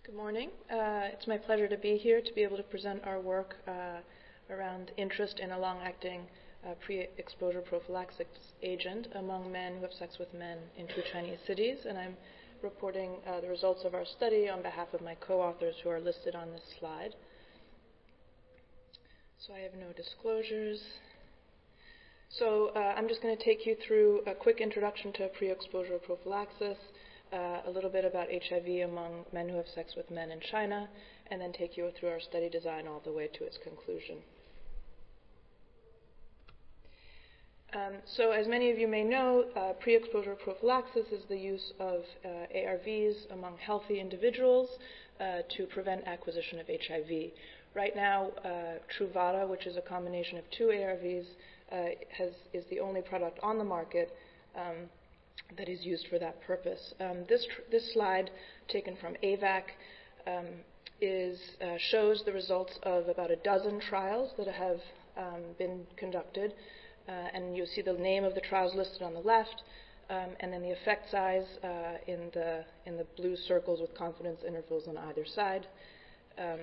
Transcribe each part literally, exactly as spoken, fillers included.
Good morning. Uh, it's my pleasure to be here to be able to present our work uh, around interest in a long-acting uh, pre-exposure prophylaxis agent among men who have sex with men in two Chinese cities. And I'm reporting uh, the results of our study on behalf of my co-authors who are listed on this slide. So I have no disclosures. So uh, I'm just going to take you through a quick introduction to pre-exposure prophylaxis, Uh, a little bit about H I V among men who have sex with men in China, and then take you through our study design all the way to its conclusion. Um, so as many of you may know, uh, pre-exposure prophylaxis is the use of uh, A R Vs among healthy individuals uh, to prevent acquisition of H I V. Right now, uh, Truvada, which is a combination of two A R Vs, uh, has, is the only product on the market um, that is used for that purpose. Um, this, tr- this slide, taken from A V A C, um, is, uh, shows the results of about a dozen trials that have um, been conducted, uh, and you'll see the name of the trials listed on the left, um, and then the effect size uh, in the in the blue circles with confidence intervals on either side. Um,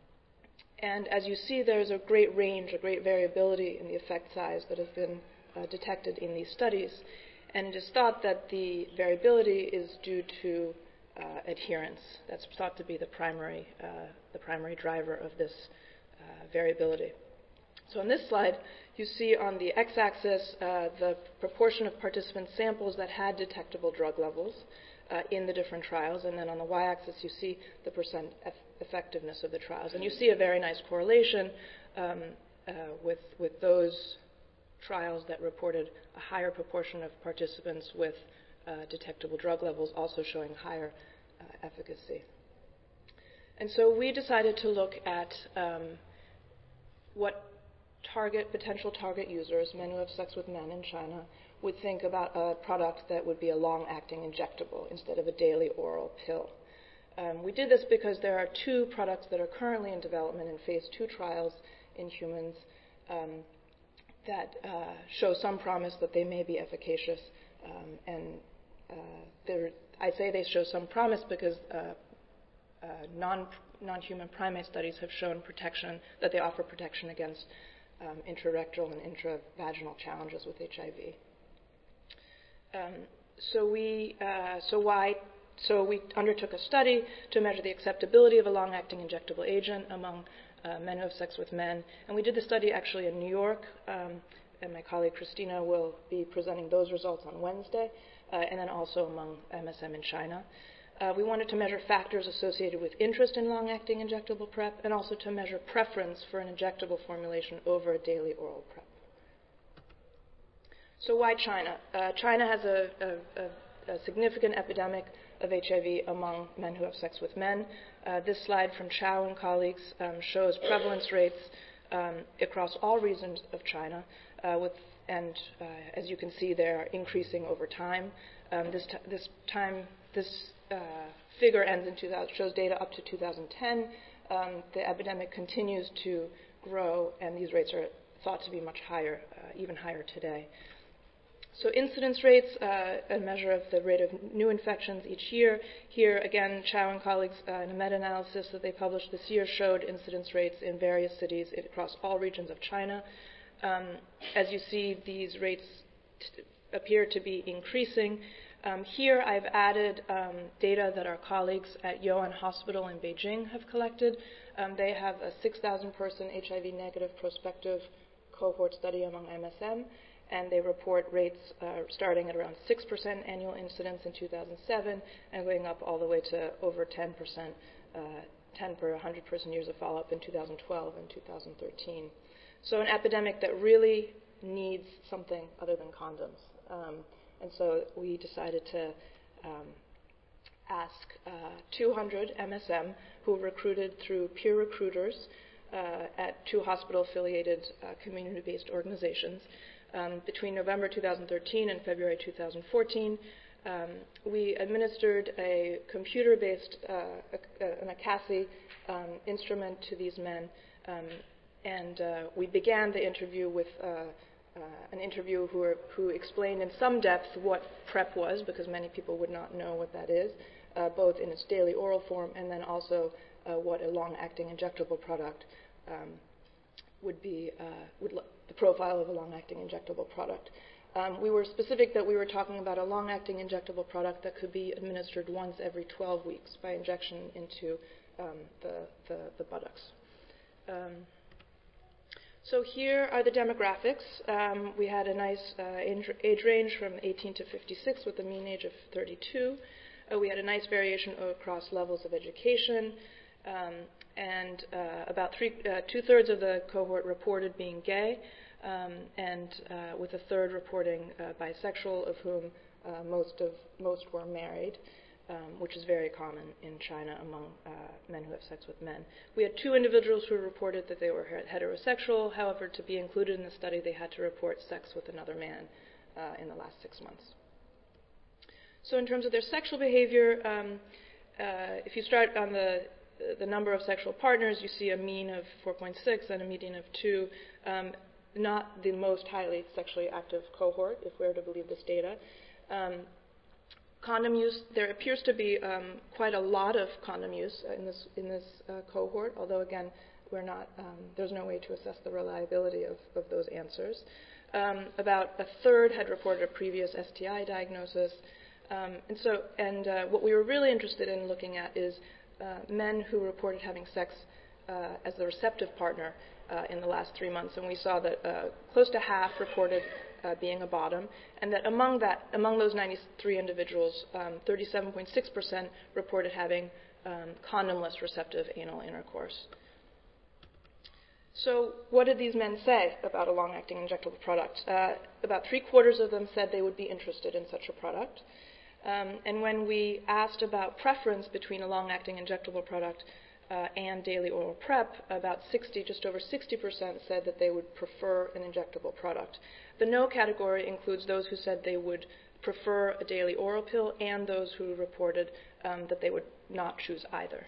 and as you see, there's a great range, a great variability in the effect size that has been uh, detected in these studies. And it is thought that the variability is due to uh, adherence. That's thought to be the primary, uh, the primary driver of this uh, variability. So on this slide, you see on the x-axis uh, the proportion of participant samples that had detectable drug levels uh, in the different trials, and then on the y-axis you see the percent eff- effectiveness of the trials. And you see a very nice correlation um, uh, with, with those trials that reported a higher proportion of participants with uh, detectable drug levels, also showing higher uh, efficacy. And so we decided to look at um, what target, potential target users, men who have sex with men in China, would think about a product that would be a long-acting injectable instead of a daily oral pill. Um, we did this because there are two products that are currently in development in phase two trials in humans um, that uh, show some promise that they may be efficacious. Um, and uh, I say they show some promise because uh, uh, non, non-human primate studies have shown protection, that they offer protection against um, intrarectal and intravaginal challenges with H I V. Um, so we, uh, so why? So we undertook a study to measure the acceptability of a long-acting injectable agent among Uh, men who have sex with men. And we did the study actually in New York, um, and my colleague Christina will be presenting those results on Wednesday, uh, and then also among M S M in China. Uh, we wanted to measure factors associated with interest in long-acting injectable PrEP, and also to measure preference for an injectable formulation over a daily oral PrEP. So why China? Uh, China has a, a, a, a significant epidemic of H I V among men who have sex with men. Uh, this slide from Chow and colleagues um, shows prevalence rates um, across all regions of China, uh, with, and uh, as you can see, they're increasing over time. Um, this, t- this time, this uh, figure ends in two thousand, shows data up to two thousand ten. Um, the epidemic continues to grow, and these rates are thought to be much higher, uh, even higher today. So incidence rates, uh, a measure of the rate of new infections each year. Here, again, Chow and colleagues, uh, in a meta-analysis that they published this year, showed incidence rates in various cities across all regions of China. Um, as you see, these rates t- appear to be increasing. Um, here, I've added um, data that our colleagues at Youan Hospital in Beijing have collected. Um, they have a six thousand person H I V negative prospective cohort study among M S M. And they report rates uh, starting at around six percent annual incidence in two thousand seven and going up all the way to over ten percent, uh, ten per one hundred person years of follow-up in two thousand twelve and two thousand thirteen. So an epidemic that really needs something other than condoms. Um, and so we decided to um, ask uh, two hundred M S M who were recruited through peer recruiters uh, at two hospital-affiliated uh, community-based organizations. Um, between November two thousand thirteen and February two thousand fourteen, um, we administered a computer-based, uh, a, a, an Acassi um, instrument to these men, um, and uh, we began the interview with uh, uh, an interview who, are, who explained in some depth what PrEP was, because many people would not know what that is, uh, both in its daily oral form and then also uh, what a long-acting injectable product um, would be, uh, would lo- the profile of a long-acting injectable product. Um, we were specific that we were talking about a long-acting injectable product that could be administered once every twelve weeks by injection into um, the, the, the buttocks. Um, so here are the demographics. Um, we had a nice uh, age range from eighteen to fifty-six with a mean age of thirty-two. Uh, we had a nice variation across levels of education, um, and uh, about three, uh, two-thirds of the cohort reported being gay, um, and uh, with a third reporting uh, bisexual, of whom uh, most of most were married, um, which is very common in China among uh, men who have sex with men. We had two individuals who reported that they were heterosexual. However, to be included in the study, they had to report sex with another man uh, in the last six months. So in terms of their sexual behavior, um, uh, if you start on the the number of sexual partners, you see a mean of four point six and a median of two. Um, not the most highly sexually active cohort, if we are to believe this data. Um, condom use, there appears to be um, quite a lot of condom use in this in this uh, cohort, although again, we're not, um, there's no way to assess the reliability of, of those answers. Um, about a third had reported a previous S T I diagnosis. Um, and so, and uh, what we were really interested in looking at is uh, men who reported having sex uh, as the receptive partner uh, in the last three months, and we saw that uh, close to half reported uh, being a bottom, and that among that, among those ninety-three individuals, um, thirty-seven point six percent reported having um, condomless receptive anal intercourse. So what did these men say about a long-acting injectable product? Uh, about three-quarters of them said they would be interested in such a product. Um, and when we asked about preference between a long-acting injectable product uh, and daily oral PrEP, about sixty, just over sixty percent said that they would prefer an injectable product. The no category includes those who said they would prefer a daily oral pill and those who reported um, that they would not choose either.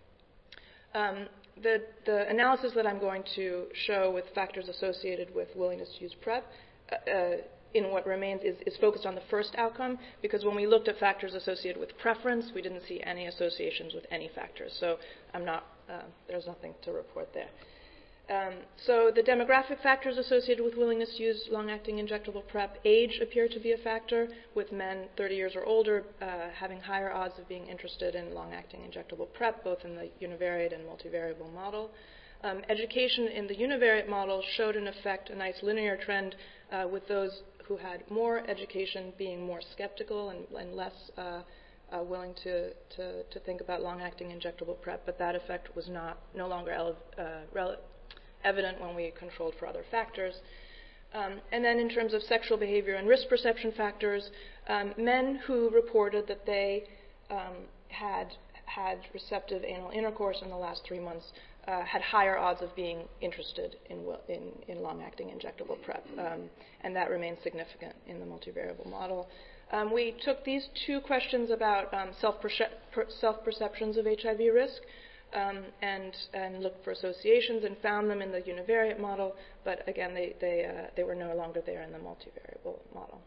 Um, the, the analysis that I'm going to show with factors associated with willingness to use PrEP uh, uh, in what remains is, is focused on the first outcome, because when we looked at factors associated with preference, we didn't see any associations with any factors. So I'm not, uh, there's nothing to report there. Um, so the demographic factors associated with willingness to use long-acting injectable PrEP, age appeared to be a factor, with men thirty years or older uh, having higher odds of being interested in long-acting injectable PrEP, both in the univariate and multivariable model. Um, education in the univariate model showed in effect a nice linear trend uh, with those who had more education being more skeptical and, and less uh, uh, willing to, to, to think about long-acting injectable PrEP, but that effect was not no longer ele- uh, rel- evident when we controlled for other factors. Um, and then in terms of sexual behavior and risk perception factors, um, men who reported that they um, had had receptive anal intercourse in the last three months uh, had higher odds of being interested in, in, in long-acting injectable PrEP, um, and that remains significant in the multivariable model. Um, we took these two questions about um, self-perce- per- self-perceptions of H I V risk um, and, and looked for associations and found them in the univariate model, but again, they, they, uh, they were no longer there in the multivariable model.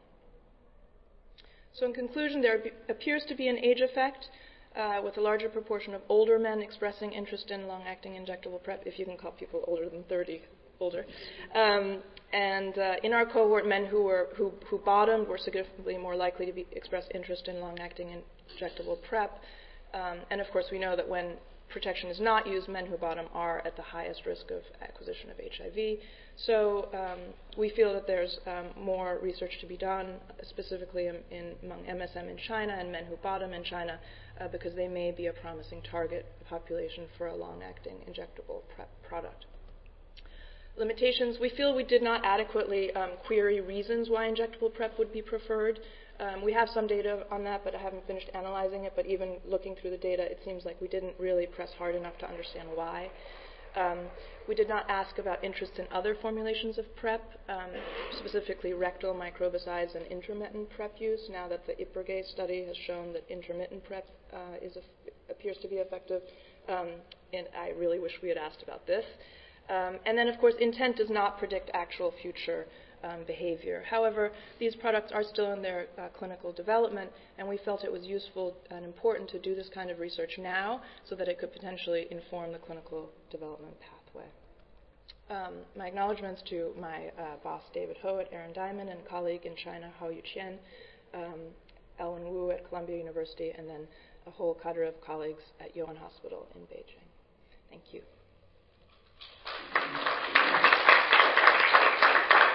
So in conclusion, there be- appears to be an age effect Uh, with a larger proportion of older men expressing interest in long-acting injectable PrEP, if you can call people older than thirty older. Um, and uh, in our cohort, men who were who, who bottomed were significantly more likely to be, express interest in long-acting injectable PrEP. Um, and of course, we know that when protection is not used, men who bottom are at the highest risk of acquisition of H I V. So um, we feel that there's um, more research to be done, specifically in, in, among M S M in China and men who bottom in China, uh, because they may be a promising target population for a long-acting injectable PrEP product. Limitations, we feel we did not adequately um, query reasons why injectable PrEP would be preferred. Um, we have some data on that, but I haven't finished analyzing it. But even looking through the data, it seems like we didn't really press hard enough to understand why. Um, we did not ask about interest in other formulations of PrEP, um, specifically rectal, microbicides, and intermittent PrEP use, now that the Ipergay study has shown that intermittent PrEP uh, is a, appears to be effective. Um, and I really wish we had asked about this. Um, and then, of course, intent does not predict actual future um, behavior. However, these products are still in their uh, clinical development, and we felt it was useful and important to do this kind of research now so that it could potentially inform the clinical development pathway. Um, my acknowledgments to my uh, boss, David Ho at Aaron Diamond, and colleague in China, Haoyu Qian, um, Ellen Wu at Columbia University, and then a whole cadre of colleagues at Yohan Hospital in Beijing. Thank you.